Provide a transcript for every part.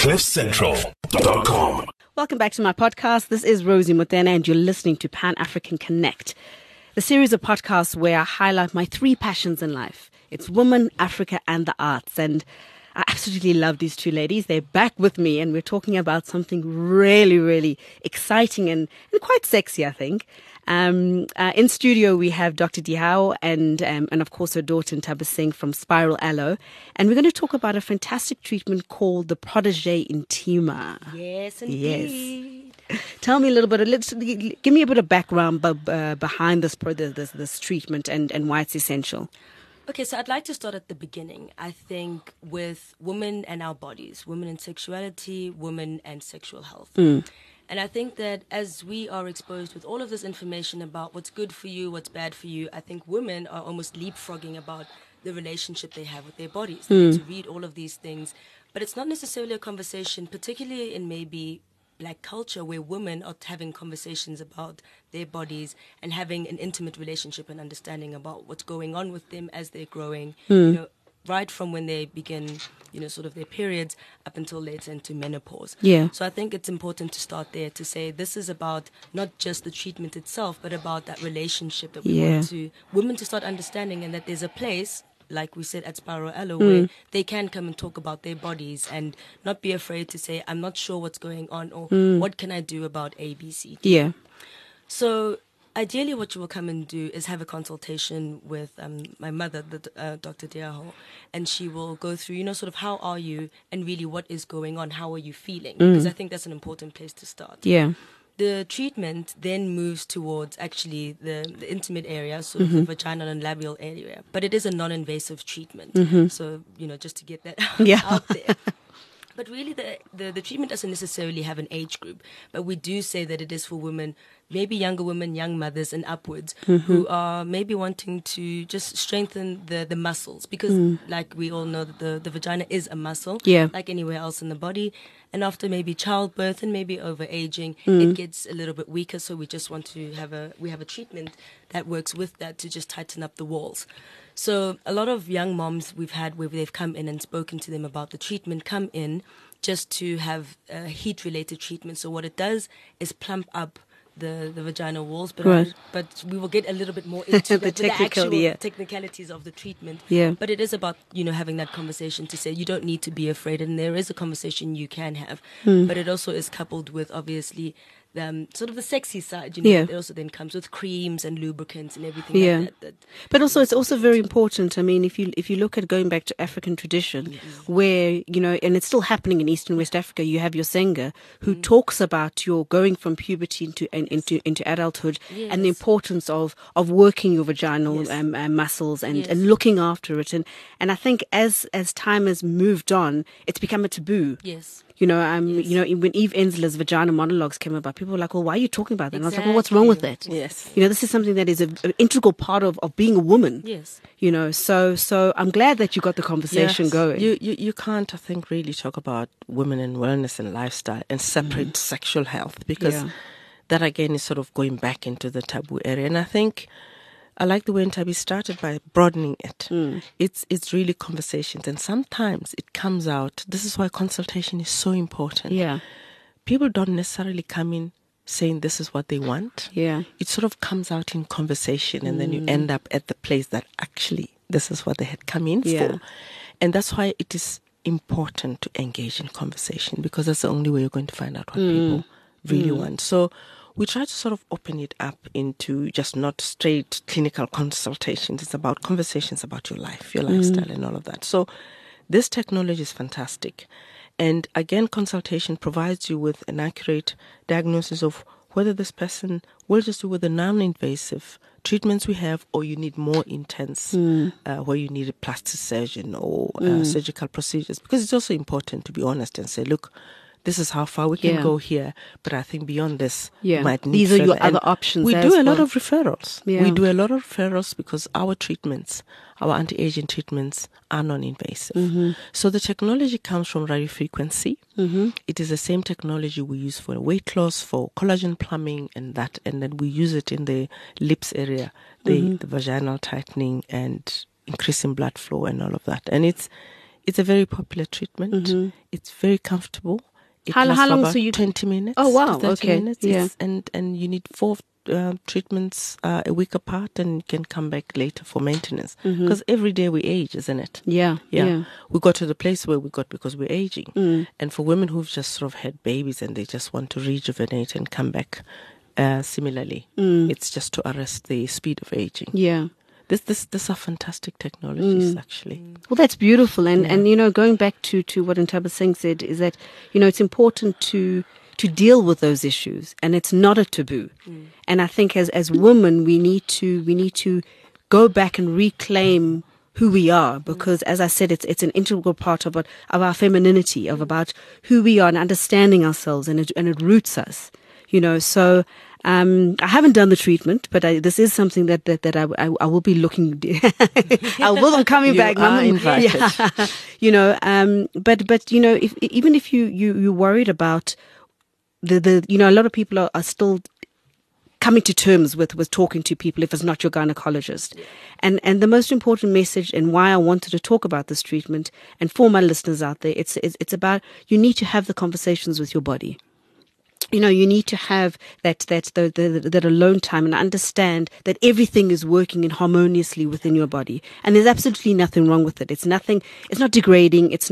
CliffCentral.com. Welcome back to my podcast. This is Rosie Mutena and you're listening to Pan African Connect, the series of podcasts where I highlight my three passions in life. It's women, Africa and the arts. And I absolutely love these two ladies. They're back with me and we're talking about something really, really exciting and quite sexy, I think. In studio, we have Dr. Dihao and of course her daughter Ntaba Singh from Spiral Aloe. And we're going to talk about a fantastic treatment called the Protege Intima. Yes, indeed. Yes. Tell me a little bit, give me a bit of background behind this treatment and why it's essential. Okay, so I'd like to start at the beginning. I think with women and our bodies, women and sexuality, women and sexual health. And I think that as we are exposed with all of this information about what's good for you, what's bad for you, I think women are almost leapfrogging about the relationship they have with their bodies. They need to read all of these things. But it's not necessarily a conversation, particularly in maybe Black culture, where women are having conversations about their bodies and having an intimate relationship and understanding about what's going on with them as they're growing, you know, right from when they begin, you know, sort of their periods up until later into menopause. Yeah. So I think it's important to start there to say this is about not just the treatment itself, but about that relationship that we want to women to start understanding, and that there's a place, like we said at Spiral Aloe, where they can come and talk about their bodies and not be afraid to say, I'm not sure what's going on, or what can I do about A, B, C, D. Yeah. So ideally what you will come and do is have a consultation with my mother, Dr. Diaho, and she will go through, you know, sort of how are you and really what is going on, how are you feeling? Because I think that's an important place to start. Yeah. The treatment then moves towards actually the intimate area, sort of the vaginal and labial area. But it is a non-invasive treatment. So, you know, just to get that out there. But really the treatment doesn't necessarily have an age group. But we do say that it is for women, maybe younger women, young mothers and upwards, who are maybe wanting to just strengthen the muscles. Because like we all know that the vagina is a muscle, like anywhere else in the body. And after maybe childbirth and maybe over-aging, it gets a little bit weaker. So we just want to have a treatment that works with that to just tighten up the walls. So a lot of young moms we've had where they've come in and spoken to them about the treatment come in just to have a heat-related treatment. So what it does is plump up the vaginal walls, but we will get a little bit more into the actual technicalities of the treatment. Yeah. But it is about, you know, having that conversation to say you don't need to be afraid, and there is a conversation you can have. But it also is coupled with obviously sort of the sexy side, you know. It also then comes with creams and lubricants and everything like that. But also, it's also very important. I mean, if you look at going back to African tradition, where, you know, and it's still happening in East and West Africa, you have your Senga who talks about your going from puberty into adulthood and the importance of working your vaginal muscles and looking after it. And I think as time has moved on, it's become a taboo. Yes. You know, you know, when Eve Ensler's vagina monologues came about, people were like, well, why are you talking about that? And I was like, well, what's wrong with that? Yes. You know, this is something that is an integral part of being a woman. Yes. You know, so I'm glad that you got the conversation going. You can't, I think, really talk about women and wellness and lifestyle and separate sexual health, because that, again, is sort of going back into the taboo area. And I think I like the way Ntabi started by broadening it. It's really conversations, and sometimes it comes out. This is why consultation is so important. Yeah. People don't necessarily come in saying this is what they want. Yeah. It sort of comes out in conversation, and then you end up at the place that actually this is what they had come in for. And that's why it is important to engage in conversation, because that's the only way you're going to find out what people really want. So we try to sort of open it up into just not straight clinical consultations. It's about conversations about your life, your lifestyle, and all of that. So this technology is fantastic. And again, consultation provides you with an accurate diagnosis of whether this person will just do with the non-invasive treatments we have, or you need more intense, where you need a plastic surgeon or surgical procedures. Because it's also important to be honest and say, look, this is how far we can go here, but I think beyond this, you might need These are your further. other options. We do a lot of referrals. Yeah. We do a lot of referrals because our treatments, our anti-aging treatments, are non-invasive. So the technology comes from radio frequency. It is the same technology we use for weight loss, for collagen plumbing, and then we use it in the lips area, the vaginal tightening and increasing blood flow and all of that. And it's It's a very popular treatment. It's very comfortable. It How lasts long about so you 20 minutes. Oh, wow. To 30 Okay. minutes. Yeah. And you need 4 treatments a week apart, and you can come back later for maintenance. Because every day we age, isn't it? Yeah. We got to the place where we got because we're aging. And for women who've just sort of had babies and they just want to rejuvenate and come back similarly, it's just to arrest the speed of aging. Yeah. This are fantastic technologies, actually. Well, that's beautiful. And you know, going back to what Ntaba Singh said is that, you know, it's important to deal with those issues, and it's not a taboo. And I think as women, we need to go back and reclaim who we are, because as I said, it's an integral part of our femininity, of about who we are and understanding ourselves, and it roots us, you know. So I haven't done the treatment, but this is something that I will be looking. I will. I'm coming You back. are invited. Yeah. You know, but you know, even if you're worried about the you know, a lot of people are still coming to terms with talking to people if it's not your gynecologist. And the most important message, and why I wanted to talk about this treatment, and for my listeners out there, it's about, you need to have the conversations with your body. You know, you need to have that alone time and understand that everything is working in harmoniously within your body, and there's absolutely nothing wrong with it. It's not degrading. It's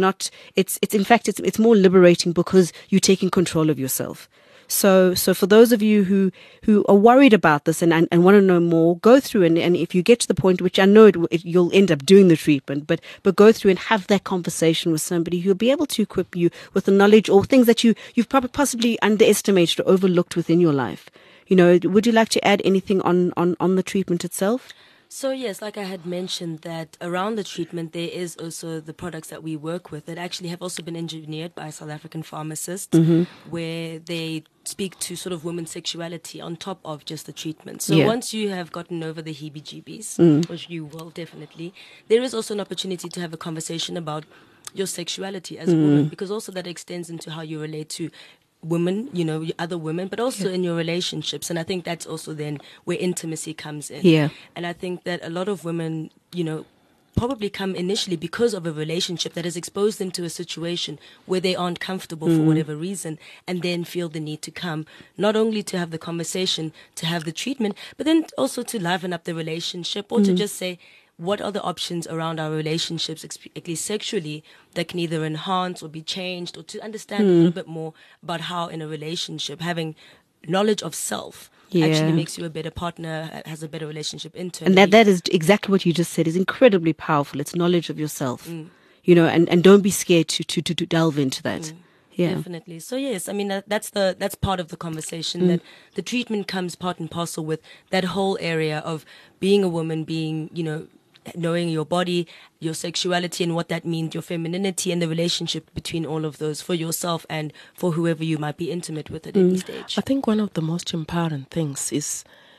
in fact more liberating, because you're taking control of yourself. So for those of you who are worried about this and want to know more, go through and if you get to the point, which I know you'll end up doing the treatment, but go through and have that conversation with somebody who'll be able to equip you with the knowledge or things that you've probably possibly underestimated or overlooked within your life. You know, would you like to add anything on the treatment itself? So yes, like I had mentioned, that around the treatment there is also the products that we work with that actually have also been engineered by South African pharmacists, where they speak to sort of women's sexuality on top of just the treatment. So once you have gotten over the heebie-jeebies, which you will definitely, there is also an opportunity to have a conversation about your sexuality as a woman, because also that extends into how you relate to women, you know, other women, but also in your relationships. And I think that's also then where intimacy comes in. Yeah. And I think that a lot of women, you know, probably come initially because of a relationship that has exposed them to a situation where they aren't comfortable for whatever reason, and then feel the need to come, not only to have the conversation, to have the treatment, but then also to liven up the relationship, or to just say, what are the options around our relationships, at least sexually, that can either enhance or be changed, or to understand a little bit more about how in a relationship having knowledge of self actually makes you a better partner, has a better relationship internally. And that is exactly what you just said, is incredibly powerful. It's knowledge of yourself, you know, and don't be scared to delve into that. Yeah. Definitely. So yes, I mean that's part of the conversation, that the treatment comes part and parcel with that whole area of being a woman, being, you know, knowing your body, your sexuality, and what that means, your femininity, and the relationship between all of those for yourself and for whoever you might be intimate with at any stage. I think one of the most empowering things is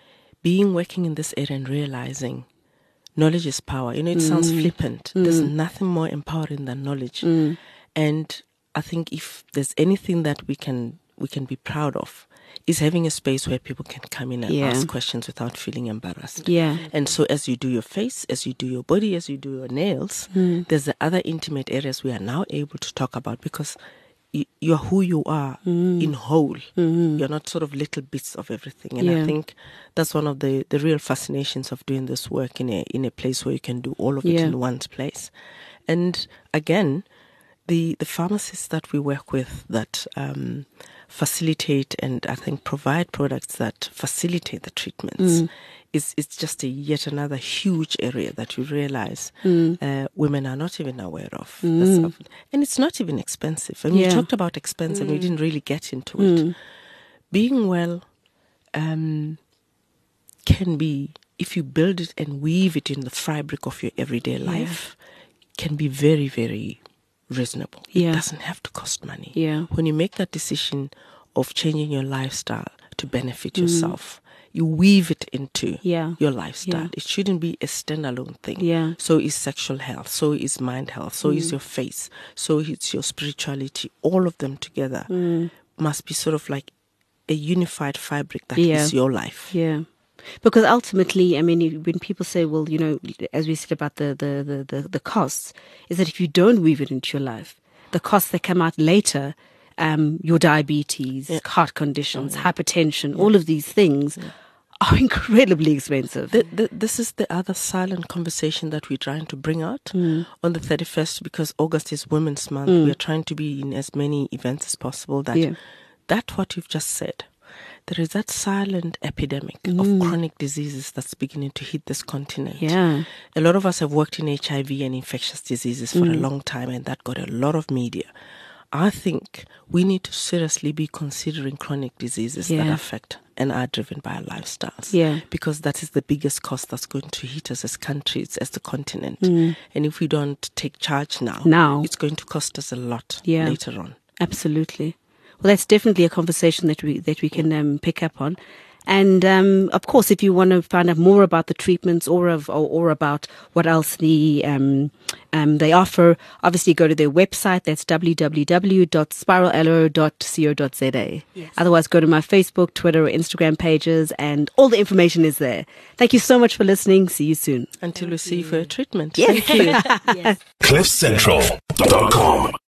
working in this area and realizing knowledge is power. You know, it sounds flippant. There's nothing more empowering than knowledge. And I think if there's anything that we can be proud of, is having a space where people can come in and ask questions without feeling embarrassed. Yeah. And so as you do your face, as you do your body, as you do your nails, there's the other intimate areas we are now able to talk about, because you're who you are in whole. You're not sort of little bits of everything. And I think that's one of the real fascinations of doing this work in a place where you can do all of it in one place. And again, the pharmacists that we work with that facilitate and I think provide products that facilitate the treatments it's just yet another huge area that you realize women are not even aware of. And it's not even expensive. I mean, you talked about expense and we didn't really get into it. Being well can be, if you build it and weave it in the fabric of your everyday life, can be very, very reasonable. It doesn't have to cost money. When you make that decision of changing your lifestyle to benefit yourself, you weave it into your lifestyle. It shouldn't be a standalone thing. So is sexual health, so is mind health, so is your face, so it's your spirituality. All of them together must be sort of like a unified fabric that is your life. Because ultimately, I mean, when people say, well, you know, as we said about the costs, is that if you don't weave it into your life, the costs that come out later, your diabetes, heart conditions, hypertension, all of these things are incredibly expensive. This is the other silent conversation that we're trying to bring out on the 31st, because August is Women's Month. We are trying to be in as many events as possible that what you've just said. There is that silent epidemic of chronic diseases that's beginning to hit this continent. Yeah. A lot of us have worked in HIV and infectious diseases for a long time, and that got a lot of media. I think we need to seriously be considering chronic diseases that affect and are driven by our lifestyles. Yeah. Because that is the biggest cost that's going to hit us as countries, as the continent. And if we don't take charge now, it's going to cost us a lot later on. Absolutely. Well, that's definitely a conversation that we can pick up on. And of course, if you want to find out more about the treatments or about what else they offer, obviously go to their website. That's www.spiralarrow.co.za. Yes. Otherwise, go to my Facebook, Twitter, or Instagram pages, and all the information is there. Thank you so much for listening. See you soon. Until we see you for a treatment. Yes. Thank you. Yes. CliffCentral.com